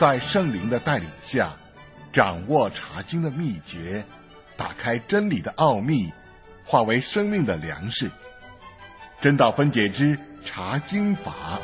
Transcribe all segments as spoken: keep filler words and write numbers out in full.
在圣灵的带领下，掌握查经的秘诀，打开真理的奥秘，化为生命的粮食。真道分解之查经法。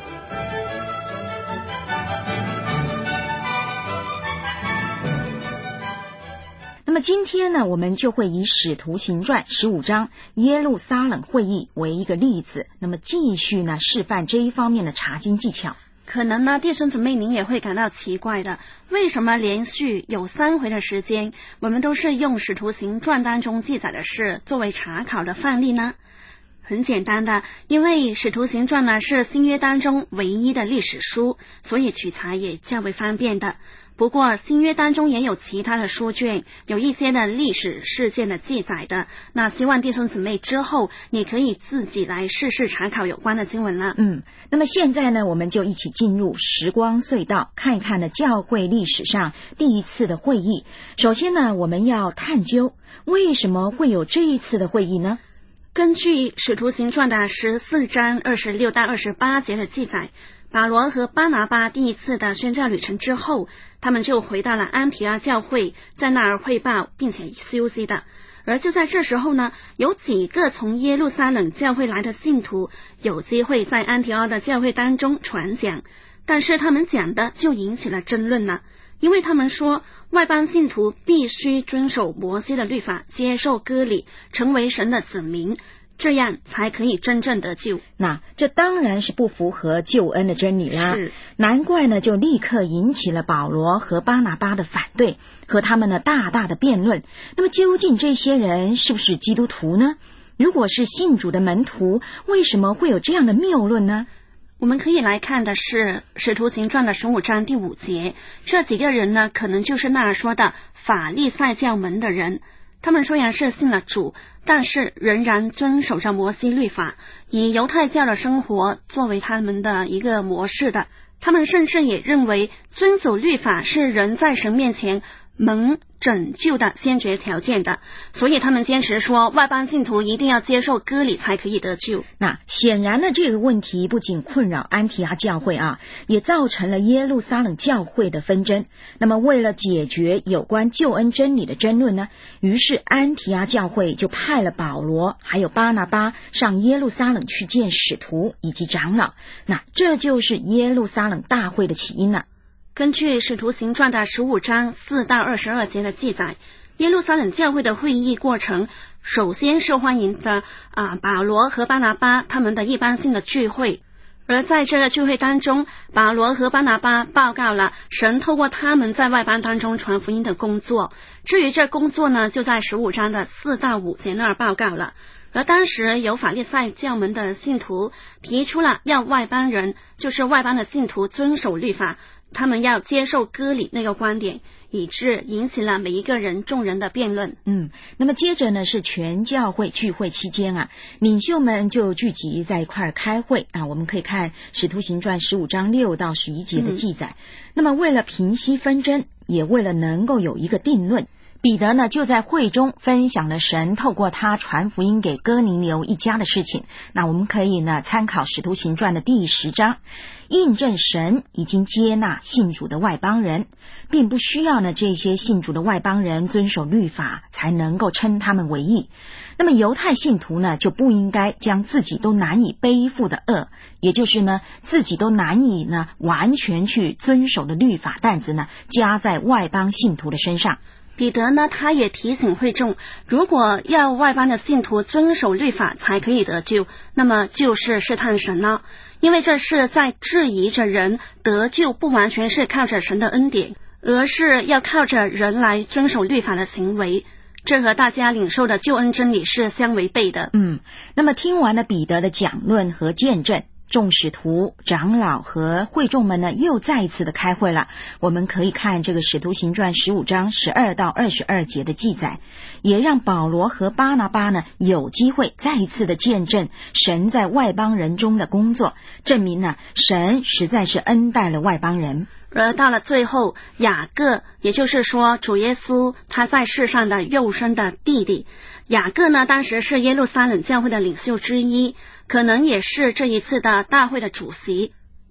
那么今天呢，我们就会以使徒行传十五章耶路撒冷会议为一个例子，那么继续呢示范这一方面的查经技巧。 可能呢，弟兄姊妹您也会感到奇怪的，为什么连续有三回的时间，我们都是用使徒行传当中记载的事作为查考的范例呢？很简单的，因为使徒行传呢是新约当中唯一的历史书，所以取材也较为方便的。不过新约当中也有其他的书卷，有一些的历史事件的记载的，那希望弟兄姊妹之后你可以自己来试试查考有关的经文了。 嗯，那么现在呢，我们就一起进入时光隧道，看一看呢教会历史上第一次的会议。首先呢，我们要探究为什么会有这一次的会议呢？ 根据使徒行传的十四章二十六到二十八节的记载，保罗和巴拿巴第一次的宣教旅程之后，他们就回到了安提阿教会，在那儿汇报并且休息的。而就在这时候呢，有几个从耶路撒冷教会来的信徒有机会在安提阿的教会当中传讲，但是他们讲的就引起了争论了。因为他们说外邦信徒必须遵守摩西的律法，接受割礼，成为神的子民，这样才可以真正得救。 那这当然是不符合救恩的真理啦， 是， 难怪呢就立刻引起了保罗和巴拿巴的反对，和他们呢大大的辩论。那么究竟这些人是不是基督徒呢？如果是信主的门徒，为什么会有这样的谬论呢？ 我们可以来看的是使徒行传的十五章第五节，这几个人呢，可能就是那儿说的法利赛教门的人。他们虽然是信了主，但是仍然遵守着摩西律法，以犹太教的生活作为他们的一个模式的。他们甚至也认为遵守律法是人在神面前蒙拯救的先决条件的，所以他们坚持说外邦信徒一定要接受割礼才可以得救。 那显然呢，这个问题不仅困扰安提阿教会啊，也造成了耶路撒冷教会的纷争。那么为了解决有关救恩真理的争论呢，于是安提阿教会就派了保罗还有巴拿巴上耶路撒冷去见使徒以及长老。那这就是耶路撒冷大会的起因了。 根据使徒行传的十五章四到二十二节的记载，耶路撒冷教会的会议过程，首先是欢迎的啊保罗和巴拿巴他们的一般性的聚会。而在这个聚会当中，保罗和巴拿巴报告了神透过他们在外邦当中传福音的工作。至于这工作呢，就在十五章的四到五节那儿报告了。而当时有法利赛教门的信徒提出了要外邦人，就是外邦的信徒遵守律法，他们要接受割礼那个观点，以致引起了每一个人众人的辩论。 嗯，那么接着呢是全教会聚会期间啊，领袖们就聚集在一块儿开会啊。我们可以看使徒行传十五章六到十一节的记载。嗯、那么为了平息纷争，也为了能够有一个定论，彼得呢就在会中分享了神透过他传福音给哥尼流一家的事情。那我们可以呢参考使徒行传的第十章，印证神已经接纳信主的外邦人，并不需要呢这些信主的外邦人遵守律法才能够称他们为义。那么犹太信徒呢就不应该将自己都难以背负的恶，也就是呢自己都难以呢完全去遵守的律法担子呢加在外邦信徒的身上。 彼得呢，他也提醒会众，如果要外邦的信徒遵守律法才可以得救，那么就是试探神了，因为这是在质疑着人得救不完全是靠着神的恩典，而是要靠着人来遵守律法的行为，这和大家领受的救恩真理是相违背的。 嗯，那么听完了彼得的讲论和见证，众使徒、长老和会众们呢又再一次的开会了。我们可以看这个使徒行传十五章十二到二十二节的记载，也让保罗和巴拿巴呢有机会再一次的见证神在外邦人中的工作，证明呢神实在是恩待了外邦人。 而到了最后，雅各，也就是说主耶稣他在世上的肉身的弟弟雅各呢，当时是耶路撒冷教会的领袖之一，可能也是这一次的大会的主席。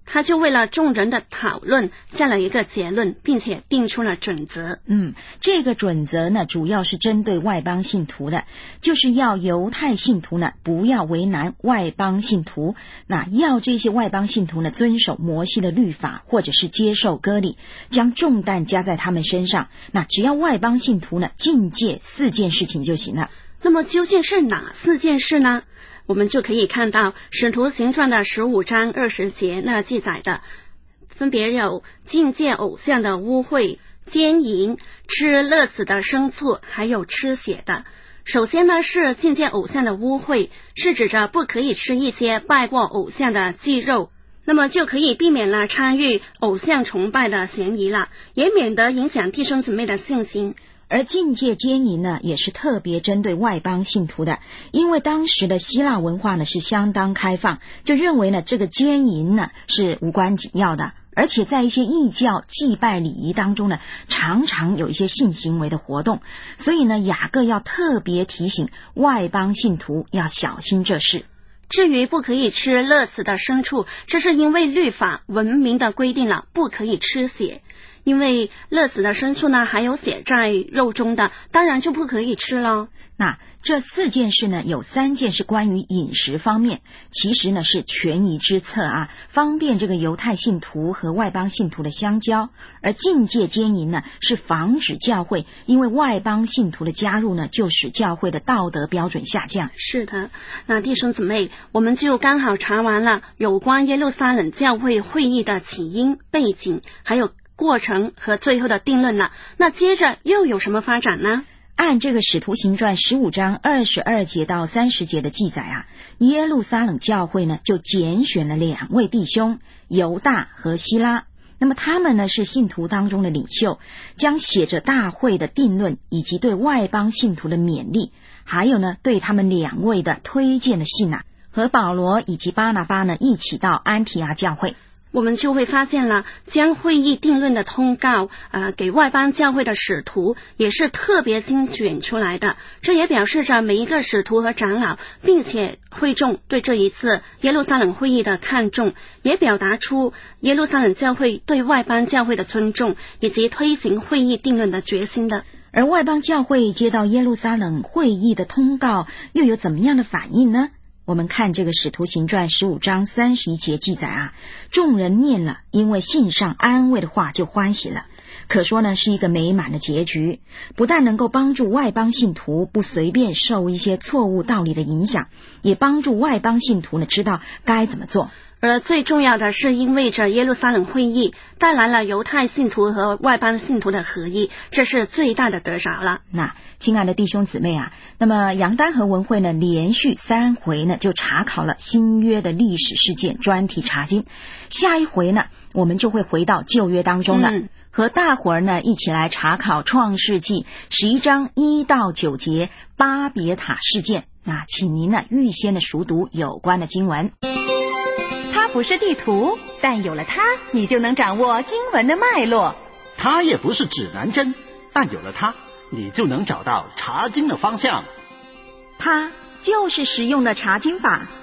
他就为了众人的讨论下了一个结论，并且定出了准则。 嗯，这个准则呢，主要是针对外邦信徒的，就是要犹太信徒呢不要为难外邦信徒，那要这些外邦信徒呢遵守摩西的律法，或者是接受割礼，将重担加在他们身上。那只要外邦信徒呢禁戒四件事情就行了。 那么究竟是哪四件事呢？我们就可以看到《使徒行传》的十五章二十节那记载的，分别有禁戒偶像的污秽、奸淫、吃勒死的牲畜，还有吃血的。首先呢是禁戒偶像的污秽，是指着不可以吃一些拜过偶像的祭肉，那么就可以避免了参与偶像崇拜的嫌疑了，也免得影响弟兄姊妹的信心。 而禁戒奸淫呢，也是特别针对外邦信徒的，因为当时的希腊文化呢是相当开放，就认为呢这个奸淫呢是无关紧要的，而且在一些异教祭拜礼仪当中呢，常常有一些性行为的活动，所以呢雅各要特别提醒外邦信徒要小心这事。 至于不可以吃勒死的牲畜，这是因为律法文明的规定了，不可以吃血。因为勒死的牲畜呢还有血在肉中的，当然就不可以吃了。 那这四件事呢，有三件是关于饮食方面，其实呢是权宜之策啊，方便这个犹太信徒和外邦信徒的相交。而禁戒奸淫呢，是防止教会因为外邦信徒的加入呢，就使教会的道德标准下降。 是的，那弟兄姊妹，我们就刚好查完了有关耶路撒冷教会会议的起因、背景，还有过程和最后的定论了。那接着又有什么发展呢？ 按这个使徒行传十五章二十二节到三十节的记载啊，耶路撒冷教会呢就拣选了两位弟兄，犹大和希拉。那么他们呢是信徒当中的领袖，将写着大会的定论，以及对外邦信徒的勉励，还有呢对他们两位的推荐的信啊，和保罗以及巴拿巴呢一起到安提阿教会。 我们就会发现了，将会议定论的通告呃，给外邦教会的使徒也是特别精选出来的，这也表示着每一个使徒和长老，并且会众对这一次耶路撒冷会议的看重，也表达出耶路撒冷教会对外邦教会的尊重，以及推行会议定论的决心的。 而外邦教会接到耶路撒冷会议的通告，又有怎么样的反应呢？我们看这个使徒行传十五章三十一节记载啊，众人念了，因为信上安慰的话就欢喜了，可说呢是一个美满的结局，不但能够帮助外邦信徒不随便受一些错误道理的影响，也帮助外邦信徒呢知道该怎么做。 而最重要的是，因为着耶路撒冷会议带来了犹太信徒和外邦信徒的合一，这是最大的得着了。 那亲爱的弟兄姊妹啊，那么杨丹和文慧呢连续三回呢就查考了新约的历史事件专题查经，下一回呢我们就会回到旧约当中了、嗯、和大伙儿呢一起来查考创世纪十一章一到九节巴别塔事件。那请您呢预先的熟读有关的经文。 它不是地图，但有了它，你就能掌握经文的脉络。 它也不是指南针，但有了它，你就能找到查经的方向。 它就是实用的查经法，